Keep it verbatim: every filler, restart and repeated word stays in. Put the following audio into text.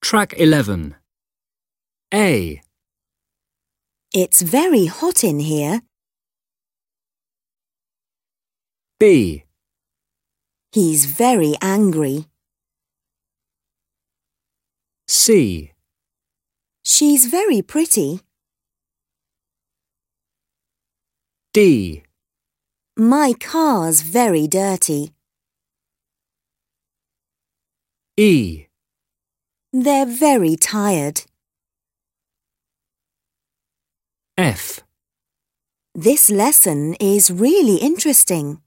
Track eleven. A. It's very hot in here. B. He's very angry. C. She's very pretty. D. My car's very dirty. E. They're very tired. F. This lesson is really interesting.